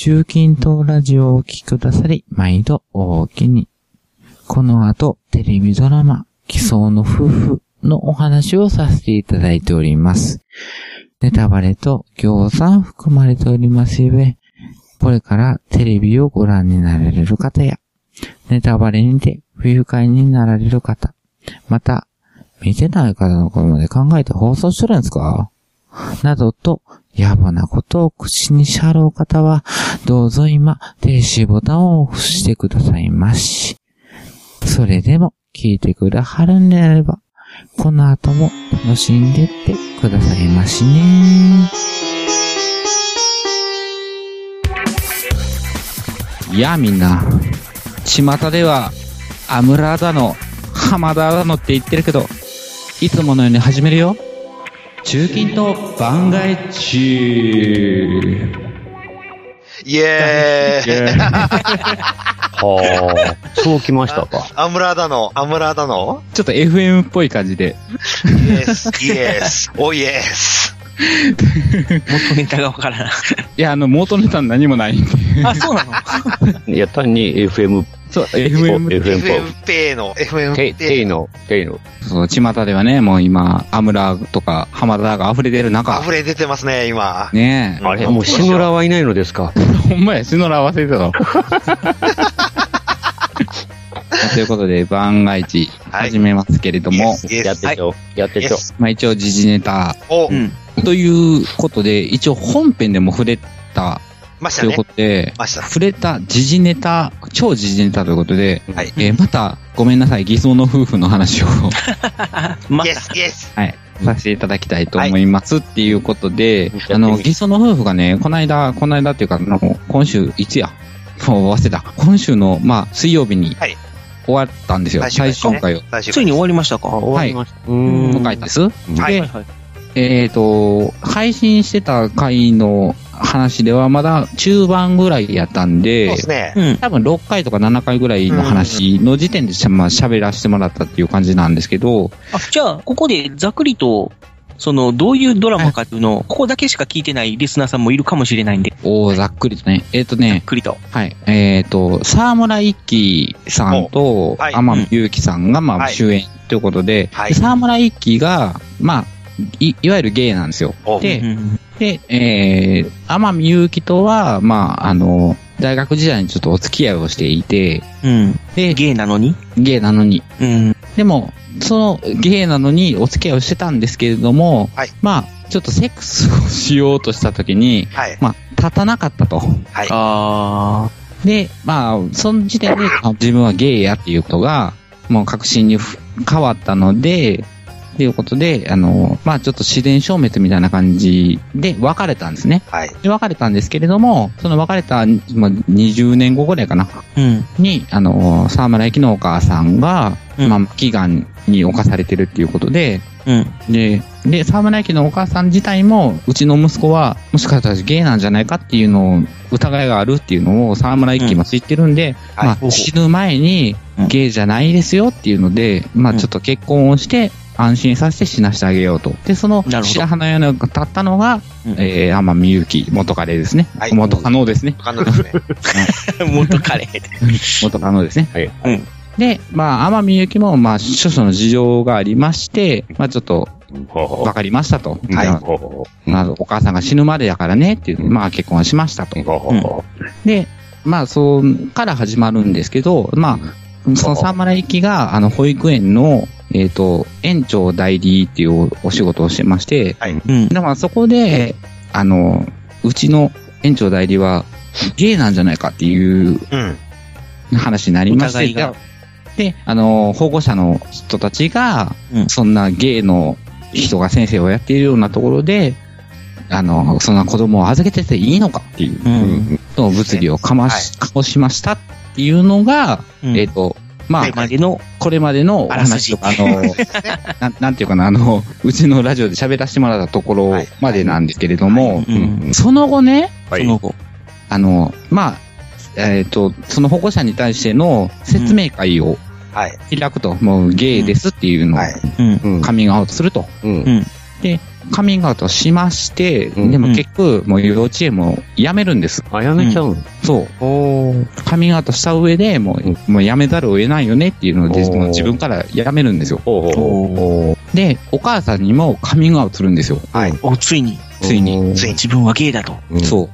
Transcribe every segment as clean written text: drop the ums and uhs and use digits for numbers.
中近東ラジオをお聞きくださり、毎度おおきに。この後、テレビドラマ、奇想の夫婦のお話をさせていただいております。ネタバレと業産含まれておりますゆえ、これからテレビをご覧になられる方や、ネタバレにて不愉快になられる方、また、見てない方のことまで考えて放送してるんですか？などと、野暮なことを口にしはろう方は、どうぞ今、停止ボタンを押してくださいまし。それでも、聞いてくだはるんであれば、この後も楽しんでってくださいましね。いや、みんな、巷では、アムラーだの、浜田だのって言ってるけど、いつものように始めるよ。中近東番外中。 イエーイはあ、そうきましたか。 アムラーだのちょっと FM っぽい感じで。 イエス、イエス、おイエス。 元ネタがわからない。 いや、元ネタ何もないんで。 あ、そうなの？ いや、単に FM。 そう、FM ペイの。 テイの。 そう、巷ではね、もう今、アムラとか浜田が溢れてる中。 溢れ出てますね、今。 ねえ。 あれ、もうシノラはいないのですか？ ほんまや、シノラ合わせてたの。ということで、番外地、始めますけれども。 やってちょ。 まあ一応、時事ネタ。ということで、一応本編でも触れた。ということで、触れた時事ネタ、超時事ネタということで、また、ごめんなさい、偽装の夫婦の話を。 イエス。 はい。させていただきたいと思いますっていうことで、偽装の夫婦がね、この間っていうか、今週、いつやもう忘れた。今週の、まあ、水曜日に、終わったんですよ。最終回を。 ついに終わりましたか？ 終わりました。 回です。で、配信してた回の話ではまだ中盤ぐらいやったんで、 そうですね。 多分6回とか7回ぐらいの話の時点でまあ喋らせてもらったっていう感じなんですけど。 あ、じゃあ、ここでざっくりと、どういうドラマかっていうのを、ここだけしか聞いてないリスナーさんもいるかもしれないんで。 ざっくりとね。ざっくりと。 はい。沢村一樹さんと、天海祐希さんが、まあ、主演ということで、沢村一樹が、まあ、いわゆるゲイなんですよ。で、天海祐希とは、まあ、大学時代にちょっとお付き合いをしていて、 で、ゲイなのに。 でも、そのゲイなのにお付き合いをしてたんですけれども、まあ、ちょっとセックスをしようとしたときに、まあ、立たなかったと。で、まあ、その時点で自分はゲイやっていうことが、もう確信に変わったので、ということで、まあちょっと自然消滅みたいな感じで別れたんですね。で、別れたんですけれども、その別れた、まあ、20年後ぐらいかな。に、沢村駅のお母さんが、まあ、祈願に侵されてるっていうことで、で、沢村駅のお母さん自体も、うちの息子は、もしかしたらゲイなんじゃないかっていうのを、疑いがあるっていうのを沢村一樹も知ってるんで、まあ死ぬ前に、ゲイじゃないですよっていうので、まあちょっと結婚をして、安心させて死なしてあげようと。で、その白羽の矢が立ったのが、天海祐希、元彼ですね。元カノですね。 元彼。 元カノですね。で、まあ、天海祐希も、まあ、諸々の事情がありまして、まあ、ちょっと、わかりましたと。まあ、お母さんが死ぬまでやからね、っていう、まあ、結婚しましたと。で、まあ、そっから始まるんですけど、まあ、その沢村一樹が、保育園の、園長代理っていうお仕事をしてまして、だからそこで、うちの園長代理は、ゲイなんじゃないかっていう話になりまして、で、保護者の人たちが、そんなゲイの人が先生をやっているようなところで、そんな子供を預けてていいのかっていう、物議を醸しましたっていうのが、まあ、これまでのお話とか、なんていうかな、うちのラジオで喋らせてもらったところまでなんですけれども、その後ね、まあ、その保護者に対しての説明会を開くと、もうゲイですっていうのをカミングアウトすると。で、 カミングアウトしまして、でも結局、もう幼稚園も辞めるんです。 あ、辞めちゃうの？ そう。カミングアウトした上で、もう辞めざるを得ないよねっていうので、もう自分から辞めるんですよ。で、お母さんにもカミングアウトするんですよ。 はい。ついに。自分はゲイだと。 そう。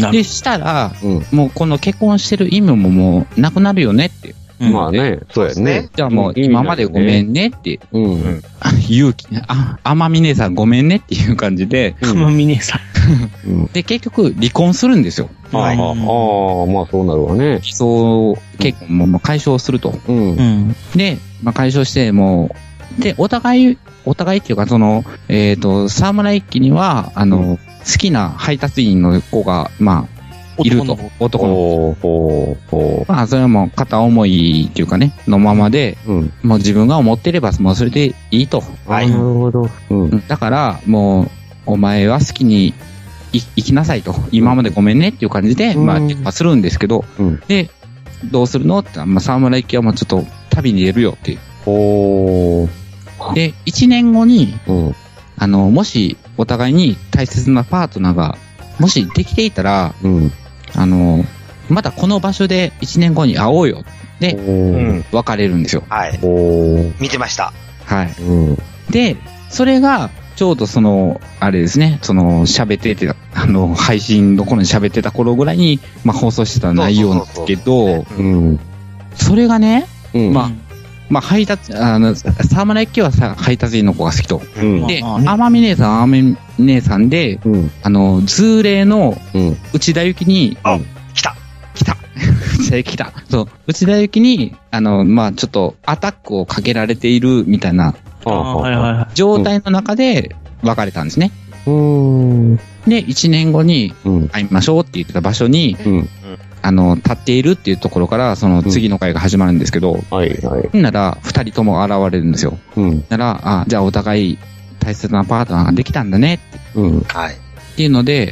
で、したら、もうこの結婚してる意味ももうなくなるよねって。 まあね、そうやね。 じゃあもう今までごめんねって。勇気ね。天海姉さんごめんねっていう感じで。 天海姉さん。で、結局離婚するんですよ。 まあそうなるわね。 そう結婚も解消すると。で、解消してもう、で、お互いっていうか、その、沢村一樹には、好きな配達員の子が、いると。男の子。それはもう片思いっていうかね、のままで、もう自分が思ってれば、もうそれでいいと。 なるほど。 だから、もう、お前は好きに生きなさいと。今までごめんねっていう感じで、するんですけど、で、どうするのって、沢村一樹はもうちょっと旅に出るよっていう。で、1年後に、もしお互いに大切なパートナーが、もしできていたら、またこの場所で1年後に会おうよ。で、別れるんですよ。 はい。見てました。 はい。で、それが、ちょうどあれですね、喋ってて、配信の頃に喋ってた頃ぐらいに、放送してた内容なんですけど、それがね、配達、沢村一樹は配達員の子が好きと。で、天海姉さんで、通例の内田有紀に、 来た来た。そう、内田有紀に、ちょっとアタックをかけられているみたいな、状態の中で別れたんですね。で、1年後に会いましょうって言ってた場所に、立っているっていうところから、その次の回が始まるんですけど、なら、二人とも現れるんですよ。なら、じゃあお互い大切なパートナーができたんだねって。っていうので、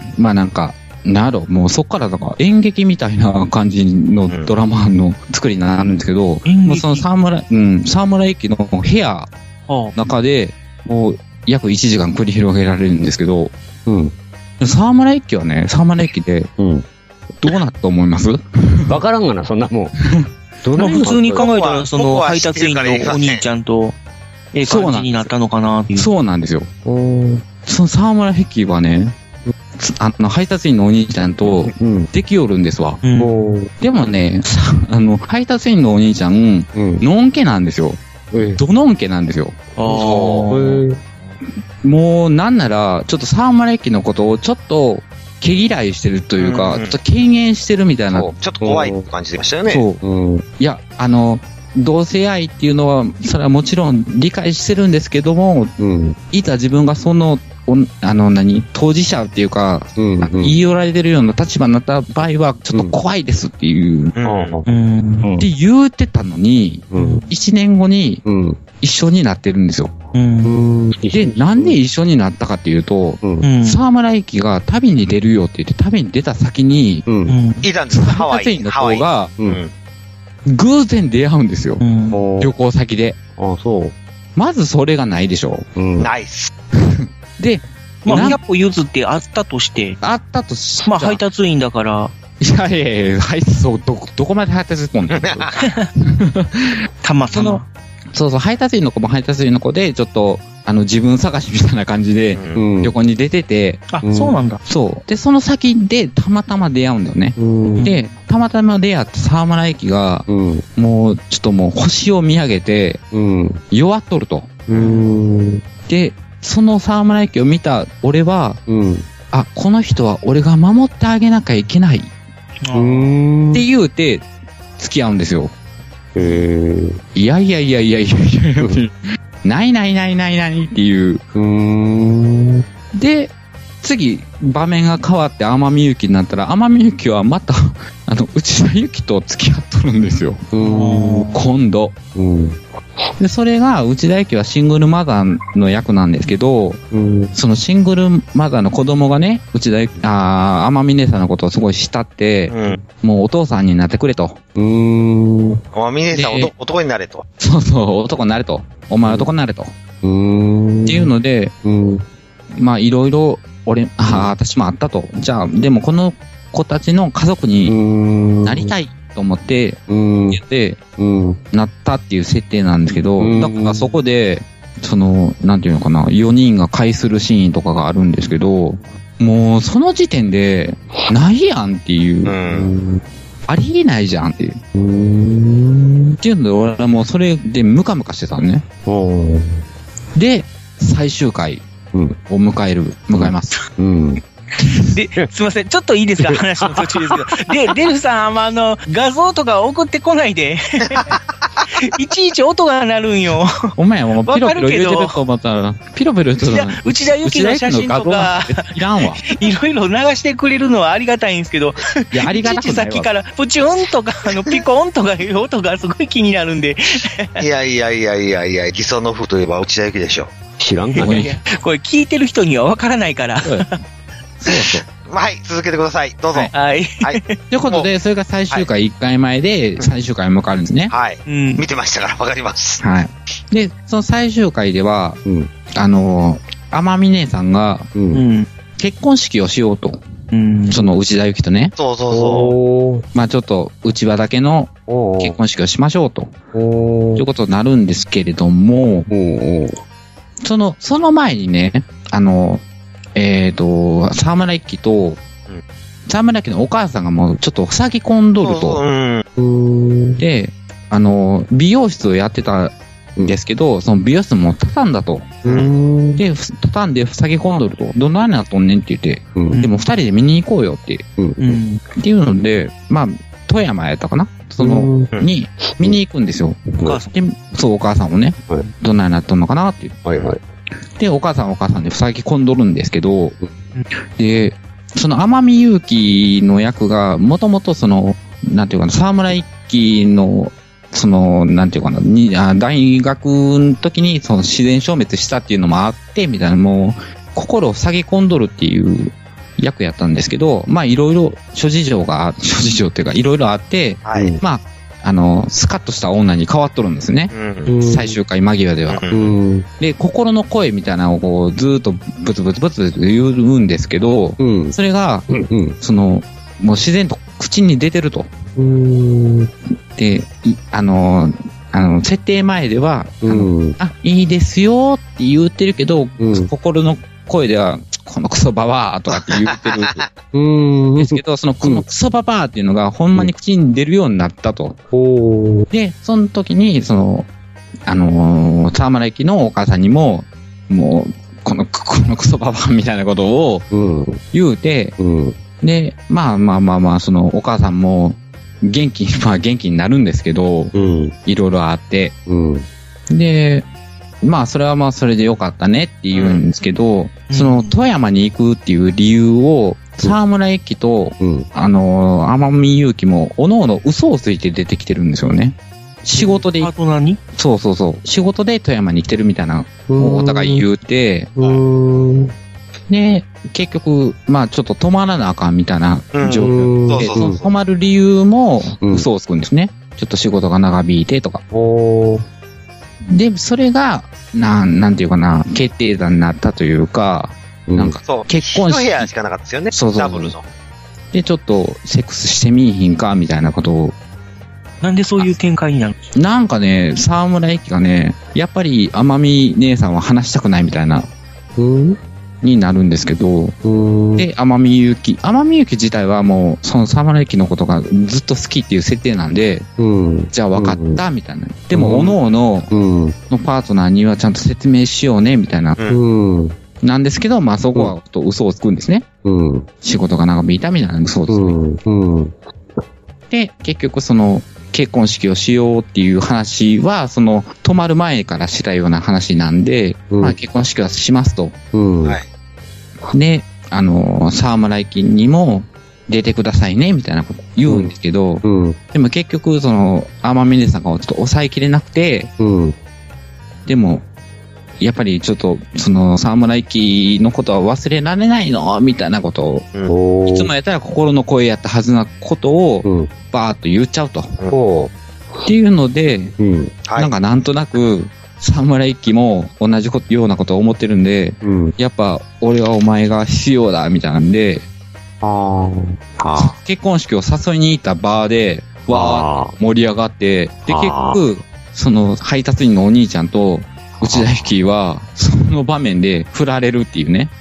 もうそっから演劇みたいな感じのドラマの作りになるんですけど、もうその沢村一樹の部屋の中で、もう約1時間繰り広げられるんですけど、沢村一樹はね、沢村一樹で、どうなったと思います？ わからんがな、そんなもん。 普通に考えたら、配達員のお兄ちゃんと、感じになったのかなっていう。 そうなんですよ。その沢村一樹はね、配達員のお兄ちゃんと、できよるんですわ。でもね、配達員のお兄ちゃん、のんけなんですよ。どのんけなんですよ。もう、なんなら、ちょっと沢村一樹のことをちょっと、毛嫌いしてるというか、ちょっと敬遠してるみたいな。 ちょっと怖いって感じでましたよね。 そう。いや、同性愛っていうのは、それはもちろん理解してるんですけども、いざ自分が当事者っていうか、言い寄られてるような立場になった場合は、ちょっと怖いですっていう、って言うてたのに、1年後に一緒になってるんですよ。で、なんで一緒になったかっていうと、沢村一樹が旅に出るよって言って、旅に出た先に、ハワイの子が、偶然出会うんですよ。旅行先で。まずそれがないでしょ。 ないっす。 で、 100歩譲ってあったとして。配達員だから。 いや、どこまで配達員のたまたま。 そう、配達員の子も配達員の子で、ちょっと、自分探しみたいな感じで、旅行に出てて。 そうなんだ。 そう。で、その先でたまたま出会うんだよね。で、たまたま出会った沢村一樹が、もう、ちょっともう星を見上げて、弱っとると。で、その沢村一樹を見た俺は、この人は俺が守ってあげなきゃいけない。って言うて、付き合うんですよ。いや、ないっていう。で、次、場面が変わって天海祐希になったら、天海祐希はまた、内田有紀と付き合っとるんですよ。今度。で、それが、内田有紀はシングルマザーの役なんですけど、そのシングルマザーの子供がね、天海姉さんのことをすごい慕って、もうお父さんになってくれと。 天海姉さん男になれと。 そう、男になれと。お前男になれと。 っていうので、まあいろいろ私もあったと。じゃあ、でもこの子たちの家族になりたいと思って、言って、なったっていう設定なんですけど、だからそこで、なんていうのかな、4人が会するシーンとかがあるんですけど、もうその時点で、ないやんっていう、ありえないじゃんっていう。っていうので、俺はもうそれでムカムカしてたのね。で、最終回を迎えます。 で、すいません。ちょっといいですか話の途中ですけど。で、デルさん、画像とか送ってこないで。いちいち音が鳴るんよ。 お前もうピロピロ言うてると思ったら、ピロピロ言うてる内田有紀の写真とか、 いらんわ。 いろいろ流してくれるのはありがたいんですけど、 いや、ありがたくないわ。 いちいちさっきからプチュンとか、ピコンとかいう音がすごい気になるんで。 いや、偽装の風といえば内田有紀でしょ。 知らんかね。 これ聞いてる人にはわからないから。 そう。 はい、続けてください。どうぞ。 はい。 ということで、それが最終回1回前で、最終回を迎えるんですね。 はい。見てましたからわかります。 はい。で、その最終回では、天海姉さんが、結婚式をしようと。その内田有紀とね。 そう。 まあちょっと、内輪だけの結婚式をしましょうと。ということになるんですけれども、その前にね、沢村一樹と、沢村一樹のお母さんがもうちょっと塞ぎ込んどると。で、美容室をやってたんですけど、その美容室も畳んだと。で、畳んで塞ぎ込んどると。どんなになっとんねんって言って、でも二人で見に行こうよって。っていうので、まあ、富山やったかなに、見に行くんですよ。そう、お母さんもね、どんなになっとんのかなっていう。で、お母さんで塞ぎ込んどるんですけど、で、その天海祐希の役が、もともとなんていうかな、沢村一樹の、なんていうかな、大学の時に自然消滅したっていうのもあって、みたいな、もう、心を塞ぎ込んどるっていう役やったんですけど、まあ、いろいろ諸事情っていうか、いろいろあって、まあ、スカッとした女に変わっとるんですね。最終回間際では。で、心の声みたいなのをこう、ずーっとブツブツ言うんですけど、それが、もう自然と口に出てると。で、設定前では、いいですよって言ってるけど、心の声では、このクソババアとかって言ってるんですけど、このクソババアっていうのがほんまに口に出るようになったと。で、その時に、沢村一樹のお母さんにも、もう、このクソババアみたいなことを言うて、で、まあ、お母さんも元気になるんですけど、いろいろあって、で、まあ、それはまあ、それでよかったねって言うんですけど、富山に行くっていう理由を、沢村一樹と、天海祐希も、おのおの嘘をついて出てきてるんですよね。仕事で、そう。仕事で富山に来てるみたいな、お互い言うて、で、結局、まあ、ちょっと止まらなあかんみたいな状況で、止まる理由も嘘をつくんですね。ちょっと仕事が長引いてとか。で、それが、なんていうかな、決定打になったというか、なんか、結婚式。 一部屋しかなかったですよね。ダブルの。 で、ちょっと、セックスしてみいひんか、みたいなことを。 なんでそういう展開になるの？ なんかね、沢村一樹がね、やっぱり天海姉さんは話したくないみたいな、になるんですけど、で、天海祐希自体はもう、その沢村一樹のことがずっと好きっていう設定なんで、じゃあ分かった、みたいな。でも、各々のパートナーにはちゃんと説明しようね、みたいな。なんですけど、まあそこは嘘をつくんですね。仕事が長引いたみたいな嘘をつく。で、結局結婚式をしようっていう話は、泊まる前からしたような話なんで、まあ結婚式はしますと。で、沢村一樹にも出てくださいね、みたいなこと言うんですけど、でも結局、天海姉さんがちょっと抑えきれなくて、でも、やっぱりちょっと、沢村一樹のことは忘れられないのみたいなことを、いつもやったら心の声やったはずなことを、バーッと言っちゃうと。っていうので、なんかなんとなく、 沢村一樹も同じようなことを思ってるんで、やっぱ俺はお前が必要だみたいなんで、結婚式を誘いに行ったバーでわー盛り上がって、で結局その配達員のお兄ちゃんと内田有紀はその場面で振られるっていうね。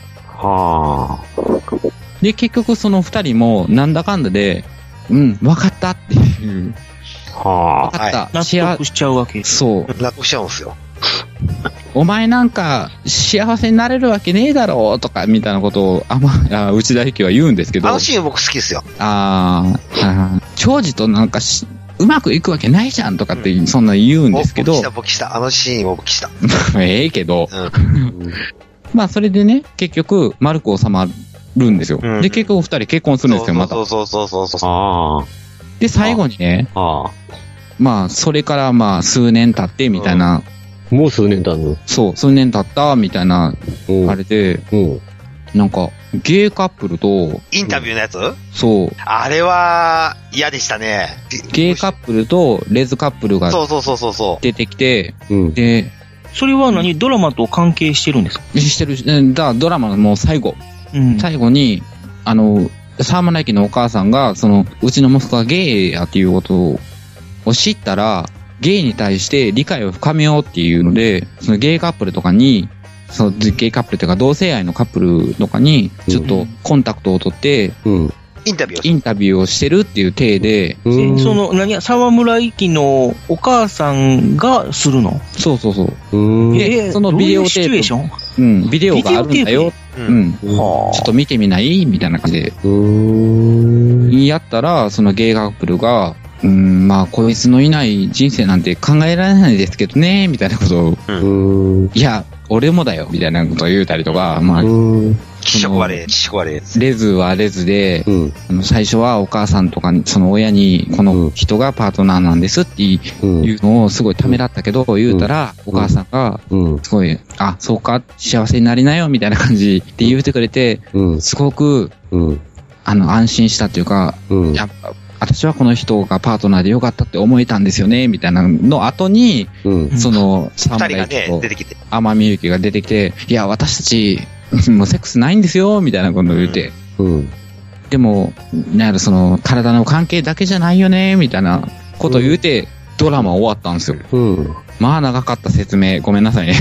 で結局その二人もなんだかんだで分かったっていう。分かった。 納得しちゃうわけ。 そう。 納得しちゃうんですよ。 お前なんか幸せになれるわけねえだろうとかみたいなことを内田有紀は言うんですけど。 あのシーン僕好きですよ。 長司となんかうまくいくわけないじゃんとかってそんな言うんですけど。 僕した。あのシーンを僕した。 ええけど。まあそれでね、結局丸く収まるんですよ。で結局二人結婚するんですよ、また。 そう。 で最後にね、まあそれからまあ数年経ってみたいな。 もう数年経つの？ そう、数年経ったみたいな、あれで、なんか、ゲイカップルと、 インタビューのやつ？ そう。 あれは、嫌でしたね。 ゲイカップルとレズカップルが出てきて、で、 それは何？ドラマと関係してるんですか？ してる。ドラマのもう最後。最後に、沢村駅のお母さんが、うちの息子がゲイやっていうことを知ったら、ゲイに対して理解を深めようっていうので、そのゲイカップルとかに、ゲイカップルというか同性愛のカップルとかに、ちょっとコンタクトを取って、インタビューをしてるっていう体で、 沢村一樹のお母さんがするの？ そう。で、そのビデオテープ、ビデオがあるんだよ。ちょっと見てみないみたいな感じで。やったら、そのゲイカップルが、まあ、こいつのいない人生なんて考えられないですけどね、みたいなことを、いや、俺もだよ、みたいなことを言うたりとか、まあ、 気色悪い。 レズはレズで、最初はお母さんとか、その親に、この人がパートナーなんですっていうのをすごいためらったけど、言うたら、お母さんが、すごい、そうか、幸せになりなよ、みたいな感じで言うてくれて、すごく、安心したっていうか、やっぱ、私はこの人がパートナーでよかったって思えたんですよね、みたいなの後に、その、沢村一樹と天海祐希が出てきて、いや、私たち、もうセックスないんですよ、みたいなことを言って。でも、その、体の関係だけじゃないよね、みたいなことを言うて、ドラマ終わったんですよ。まあ長かった説明、ごめんなさいね。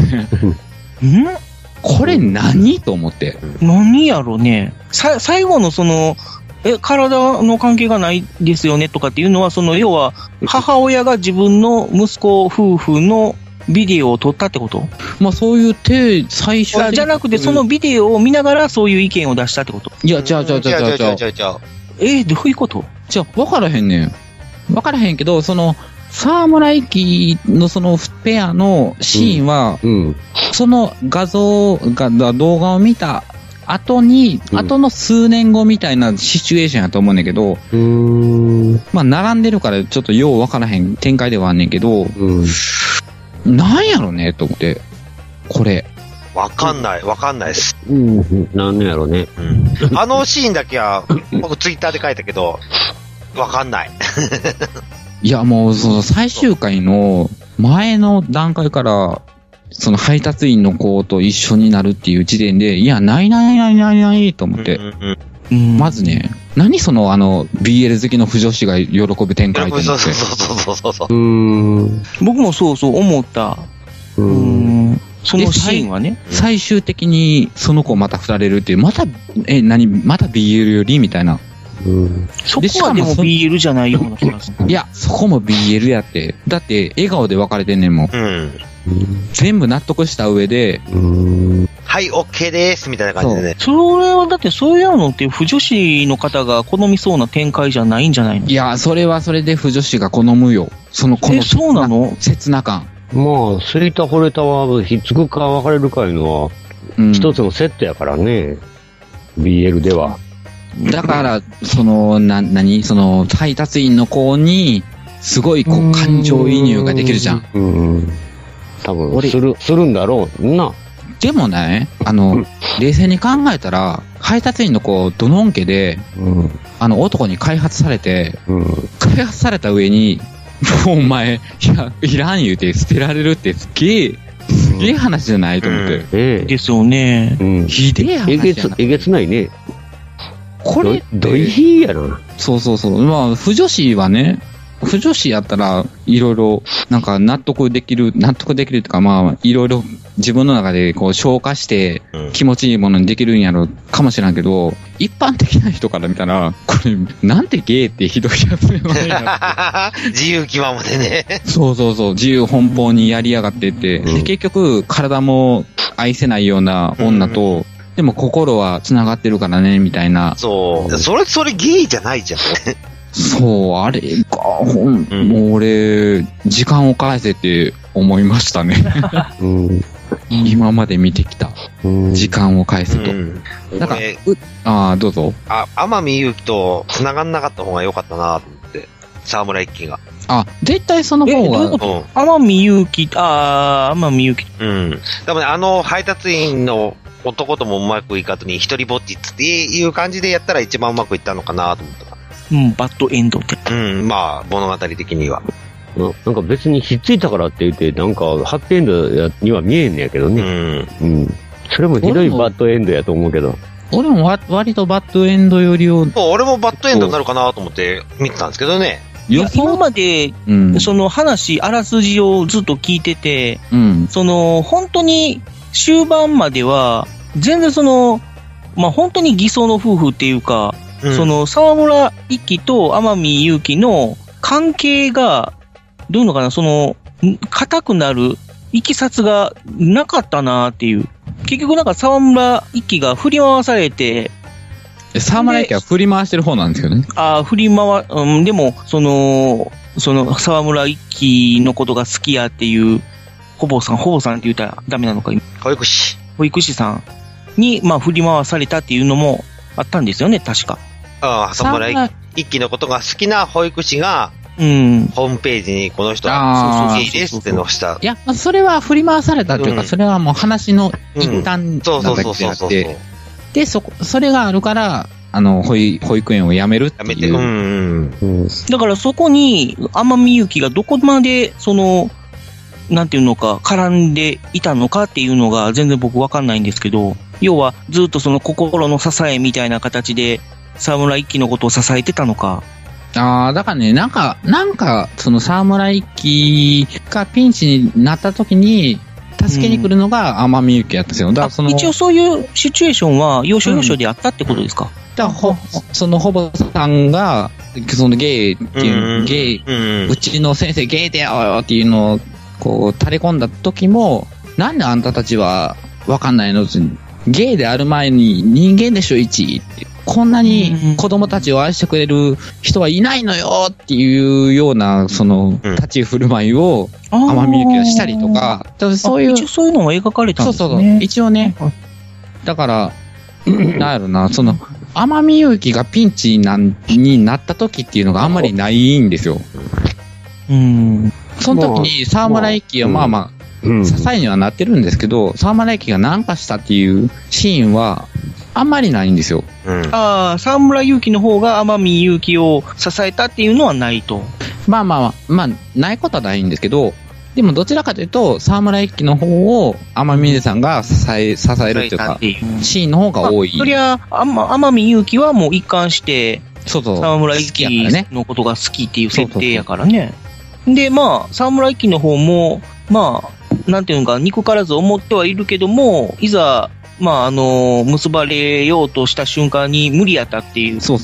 これ何と思って。 何やろね。最後のその、体の関係がないですよねとかっていうのは、要は、母親が自分の息子夫婦のビデオを撮ったってこと？ まあそういう最初じゃなくて、そのビデオを見ながらそういう意見を出したってこと？ いや、じゃあ。どういうこと？じゃあ、わからへんねん。わからへんけど、沢村一樹のそのペアのシーンは、その動画を見た後の数年後みたいなシチュエーションやと思うねんけど、まあ並んでるからちょっとようわからへん展開ではあんねんけど、なんやろねと思って、これ。 わかんないです。 なんやろね。 あのシーンだけは、僕ツイッターで書いたけど、わかんない。 いやもうその最終回の前の段階から、その配達員の子と一緒になるっていう時点で、いや、ないと思って。まずね、何そのBL 好きの腐女子が喜ぶ展開と思って。 そう。 僕もそう思った。そのシーンはね。最終的にその子また振られるっていう、また BL よりみたいな。 そこはでも BL じゃないような気がする。 いや、そこも BL やって。だって、笑顔で別れてんねんもん。全部納得した上で、 はい、OK です、みたいな感じでね。 それはだってそういうのって腐女子の方が好みそうな展開じゃないんじゃないの？ いや、それはそれで腐女子が好むよ。このそうなの？ 切な感。 まあ、好いた惚れたは、ひっつくか別れるかいうのは、一つのセットやからね。BL では。 だから、配達員の子に、すごい感情移入ができるじゃん。 多分するんだろうな。 でもね、冷静に考えたら、配達員の子、ドノン家で、男に開発されて、開発された上に、もうお前、いらん言うて捨てられるってすっげえすげえ話じゃないと思って。 ですよね。 ひでえ話じゃない。 えげつないね。 これ、 どいひやな。 そう。まあ、不女子はね、不女子やったら、いろいろ、なんか納得できるっていうか、まあ、いろいろ自分の中でこう消化して、気持ちいいものにできるんやろかもしれんけど、一般的な人から見たら、これ、なんてゲーってひどいやつよね。 自由気ままでね。 そう。自由奔放にやりやがってって、で結局、体も愛せないような女と、でも心は繋がってるからね、みたいな。 そう。それゲイじゃないじゃん。 そう、あれが、もう俺、時間を返せって思いましたね。今まで見てきた。時間を返せと。なんか、どうぞ。 天海祐希と繋がんなかった方が良かったなと思って。沢村一樹が。 絶対その方が。 天海祐希。多分配達員の男ともうまくいかずに一人ぼっちっていう感じでやったら一番うまくいったのかなと思った。 バッドエンドって。 まあ、物語的には。 なんか別にひっついたからって言って、なんか、ハッピーエンドには見えんねやけどね。それもひどいバッドエンドやと思うけど。 俺も割とバッドエンドよりを。 俺もバッドエンドになるかなと思って見てたんですけどね。 今まで、その話、あらすじをずっと聞いてて、本当に終盤までは、全然まあ本当に偽装の夫婦っていうか、沢村一樹と天海祐希の関係が、どういうのかな、固くなるいきさつがなかったなっていう。結局なんか沢村一樹が振り回されて、 沢村一樹は振り回してる方なんですけどね。 でも、沢村一樹のことが好きやっていう、ほぼさんって言ったらダメなのか、 保育士さんに、まあ振り回されたっていうのもあったんですよね、確か。 沢村一樹のことが好きな保育士が、ホームページにこの人はゲイですって載した。 いや、それは振り回されたというか、それはもう話の一端だだけであって、で、それがあるから、保育園を辞めるっていう。 だからそこに、天海祐希がどこまで、なんていうのか、絡んでいたのかっていうのが全然僕わかんないんですけど、要はずっと心の支えみたいな形で、沢村一樹のことを支えてたのか。 だからね、なんか、沢村一樹がピンチになった時に、助けに来るのが天海祐希やったんですよ。だから一応そういうシチュエーションは、要所要所であったってことですか？ だからほぼさんが、ゲイっていう、うちの先生ゲイだよっていうのを、こう、垂れ込んだ時も、なんであんたたちはわかんないの？ゲイである前に人間でしょ、一って。こんなに子供たちを愛してくれる人はいないのよっていうような、立ち振る舞いを、天海祐希がしたりとか、そういう。 一応そういうのも描かれたんですね。 そう。一応ね。だから、なんやろな、天海祐希がピンチになった時っていうのがあんまりないんですよ。その時に沢村一樹はまあまあ、支えにはなってるんですけど、沢村一樹が何かしたっていうシーンは、あんまりないんですよ。 沢村祐希の方が天海祐希を支えたっていうのはないと。 まあ、ないことはないんですけど、でもどちらかというと、沢村一樹の方を天海さんが支えるっていうか、シーンの方が多い。 そりゃ、天海祐希はもう一貫して、沢村一樹のことが好きっていう設定やからね。で、まあ、沢村一樹の方も、まあ、なんていうのか、憎からず思ってはいるけども、いざ、まあ、結ばれようとした瞬間に無理やったっていう。 そう。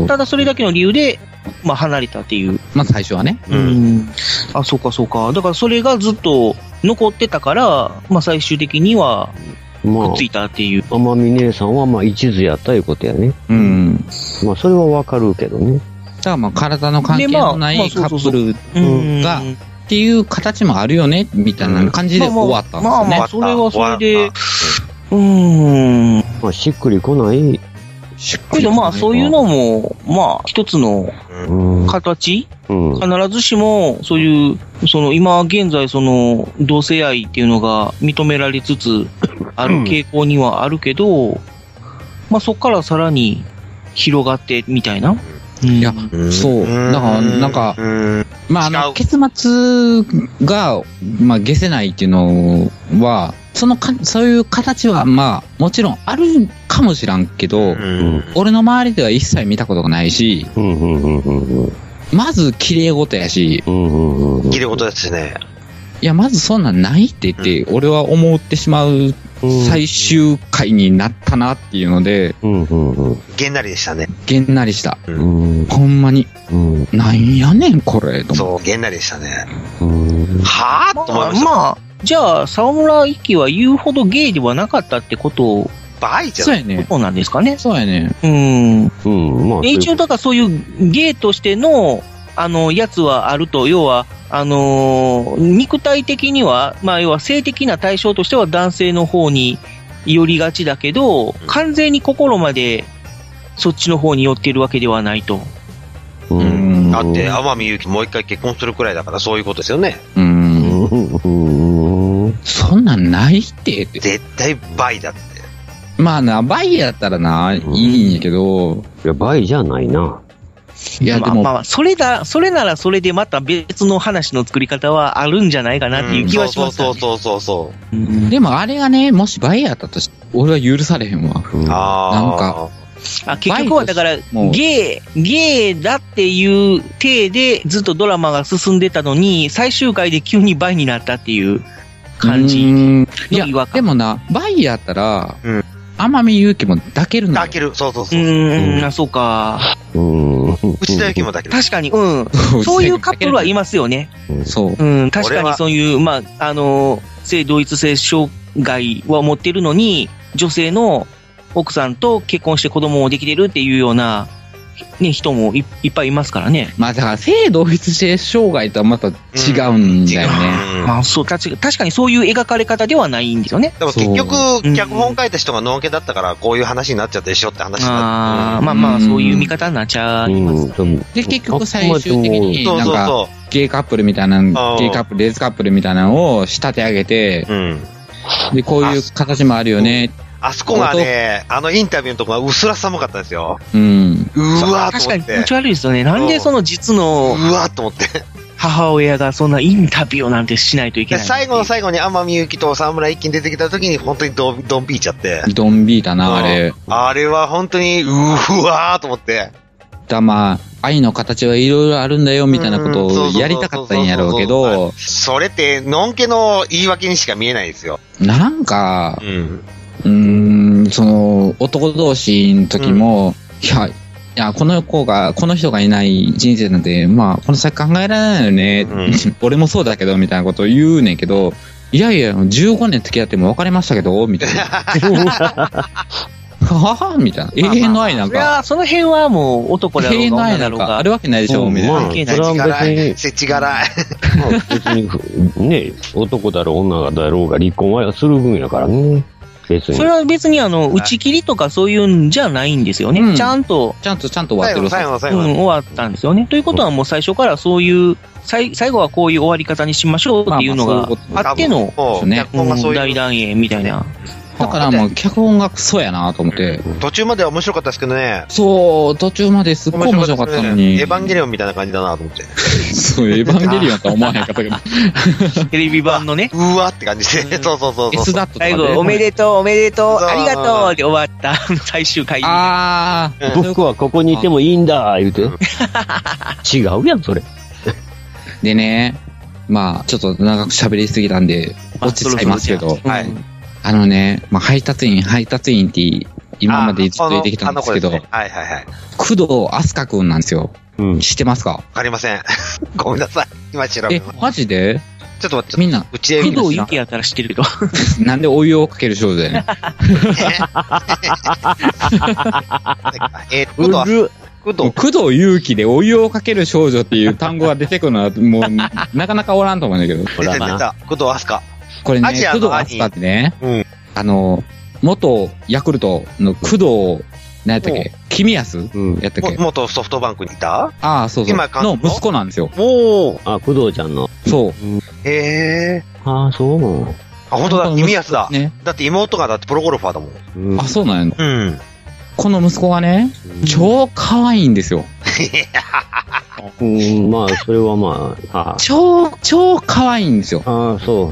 ただそれだけの理由で、まあ、離れたっていう。 まあ、最初はね。 そうか。だからそれがずっと残ってたから、まあ、最終的には、くっついたっていう。 天海姉さんは、まあ、一途やったいうことやね。まあ、それはわかるけどね。 だからまあ、体の関係のないカップルが、っていう形もあるよね、みたいな感じで終わったんですよね。 まあ、それはそれで、 まあ、しっくりこない。 けどまあ、そういうのも、まあ、一つの形、必ずしも、そういう、今現在、同性愛っていうのが認められつつある傾向にはあるけど、まあ、そこからさらに広がってみたいな。 いや、そう。だから、なんか、まあ、結末が、まあ、消せないっていうのは、そういう形は、まあ、もちろんあるかもしらんけど、俺の周りでは一切見たことがないし、まず、綺麗事やし、 綺麗事ですね。 いや、まずそんなんないって言って、俺は思ってしまう最終回になったなっていうので、 げんなりでしたね。 げんなりした。ほんまに。なんやねん、これ。 そう、げんなりでしたね。はぁと思いました。 まあ、じゃあ、沢村一樹は言うほどゲイではなかったってことを、 バイじゃん。 そうやね。 そうなんですかね。 そうやね。 まあ。一応、だからそういうゲイとしての、やつはあると、要は、肉体的には、まあ、要は性的な対象としては男性の方に寄りがちだけど、完全に心までそっちの方に寄っているわけではないと。 だって、天海祐希もう一回結婚するくらいだからそういうことですよね。 そんなんないって。 絶対バイだって。 まあな、バイやったらな、いいんやけど。 いや、バイじゃないな。 いや、でも。 まあ、それならそれでまた別の話の作り方はあるんじゃないかなっていう気はしますね。 そう。 でもあれがね、もしバイやったとして、俺は許されへんわ。なんか。 結局はだから、ゲイだっていう体でずっとドラマが進んでたのに、最終回で急にバイになったっていう感じの違和感。 でもな、バイやったら、天海祐希も抱けるの。 抱ける、そう。 そうか。 内田有紀も抱ける。 確かに、そういうカップルはいますよね。 そう。 確かにそういう、まあ、性同一性障害は持ってるのに、女性の奥さんと結婚して子供もできてるっていうような、ね、人もいっぱいいますからね。 まあだから性同一性障害とはまた違うんだよね。 まあそう確かにそういう描かれ方ではないんですよね。 でも結局脚本書いた人がノンケだったからこういう話になっちゃったでしょって話になって。 まあそういう見方になっちゃいます。 で結局最終的になんかゲイカップルみたいなゲイカップルレズカップルみたいなのを仕立て上げて、でこういう形もあるよね。 あそこがね、インタビューのとこがうすら寒かったですよ。うわーと思って。 確かに気持ち悪いですよね。なんでその実の、 うわーと思って。 母親がそんなインタビューなんてしないといけない。 最後の最後に天海祐希と沢村一樹に出てきた時に本当にドンビーちゃって。 ドンビーだな、あれ。 あれは本当に、うわーと思って。 まあ、愛の形はいろいろあるんだよみたいなことをやりたかったんやろうけど。 それって、のんけの言い訳にしか見えないですよ。 なんか、その、男同士の時も、いや、この人がいない人生なんて、まあ、この先考えられないよね。俺もそうだけど、みたいなことを言うねんけど、いやいや、15年付き合っても別れましたけど、みたいな。ははみたいな。永遠の愛なんか。 いや、その辺はもう男だろうが女だろうが。 あるわけないでしょ、みたいな。 それは別に。せちがらい。 別に、ね、男だろう女だろうが離婚はする分やからね。 それは別に打ち切りとかそういうんじゃないんですよね。ちゃんと終わってる。 最後。 終わったんですよね。ということはもう最初からそういう、最後はこういう終わり方にしましょうっていうのがあっての、大団円みたいな。 だからもう脚本がクソやなと思って。 途中までは面白かったですけどね。 そう、途中まですっごい面白かったのに。 エヴァンゲリオンみたいな感じだなと思って。 そう、エヴァンゲリオンとは思わへんかったけど。 テレビ版のね。 うわって感じで。そう。 最後、おめでとう、ありがとうで終わった最終回。 僕はここにいてもいいんだ、言うて。違うやん、それ。 でね、まあ、ちょっと長く喋りすぎたんで、落ち着きますけど。はい。まあ、配達員って今までずっと言ってきたんですけど、工藤飛鳥くんなんですよ。知ってますか？ わかりません。ごめんなさい。今調べます。 マジで？ ちょっと待って。 みんな。 工藤由紀やったら知ってるけど。 なんでお湯をかける少女だよね。工藤祐樹でお湯をかける少女っていう単語が出てくるのは、もう、なかなかおらんと思うんだけど。 出た。工藤飛鳥。 これね、工藤飛鳥ってね、元ヤクルトの工藤、何やったっけ？君安やったっけ？ 元ソフトバンクにいた？ そう。の息子なんですよ。 工藤ちゃんの。 そう。 へー。そうなの？ 本当だ、君安だ。だって妹がだってプロゴルファーだもん。 そうなんやの？この息子がね、超可愛いんですよ。 まあ、それはまあ、 超可愛いんですよ。 ああ、そう、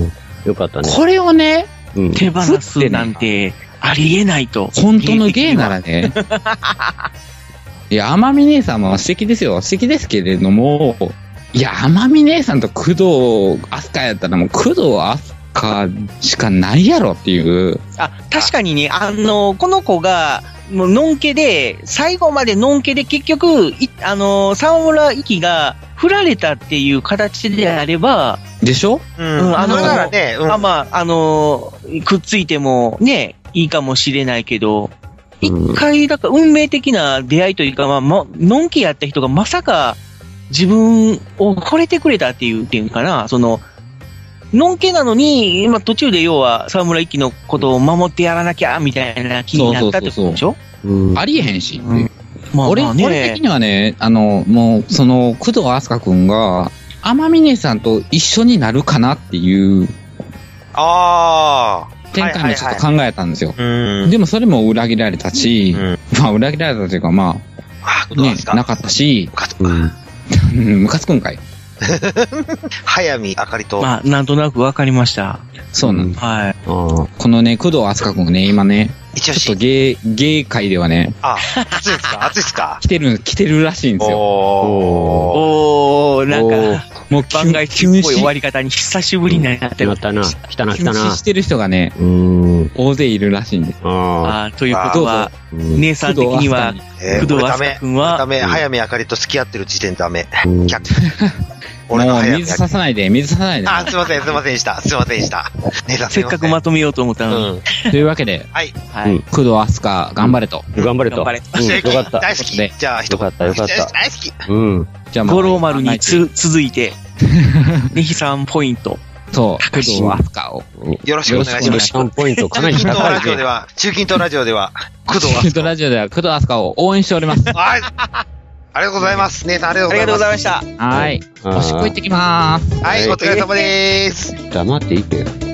よかったね。 これをね、 手放すなんて、ありえないと。 本当のゲイならね。いや、天海姉さんも素敵ですよ。素敵ですけれども、いや、天海姉さんと工藤飛鳥やったらもう工藤飛鳥しかないやろっていう。 確かにね、この子が、もう、のんけで、最後までのんけで結局、沢村一樹が振られたっていう形であれば、 でしょ？ それならね、 くっついてもね、いいかもしれないけど、一回、だから運命的な出会いというか、のんけやった人がまさか自分を惚れてくれたっていうかな、のんけなのに、今途中で要は沢村一樹のことを守ってやらなきゃ、みたいな気になったってことでしょ？ ありえへんし。 俺的にはね、もう、工藤飛鳥くんが、天海姉さんと一緒になるかなっていう、展開もちょっと考えたんですよ。でもそれも裏切られたし、裏切られたというか、ね、なかったし、ムカつくんかい。 早見あかりと。 なんとなくわかりました。 そうなんです。 はい。 このね、工藤飛鳥くんがね、今ね、ちょっとゲイ界ではね、 熱いですか来てるらしいんですよ。 なんか、 もう番外中っぽい終わり方に久しぶりになってる。 来たな。 禁止してる人がね、大勢いるらしいんです。 ということは、姉さん的には、工藤飛鳥くんは、 ダメ、早見あかりと付き合ってる時点ダメ。 もう水ささないで。 すいませんでした。 せっかくまとめようと思ったのに。 というわけで、工藤飛鳥、頑張れと。 頑張れと。 よかった。大好き。じゃあ、 よかった。大好き。 じゃあ、 五郎丸に続いて、ネヒさんポイント。 そう、工藤飛鳥を。 よろしくお願いします。 3ポイントかなり高いね。 中近東ラジオでは、工藤飛鳥を応援しております。 はい。ありがとうございます。姉さんありがとうございました。 はい。おしっこ行ってきまーす。 はい、お疲れ様でーす。 黙っていいけよ。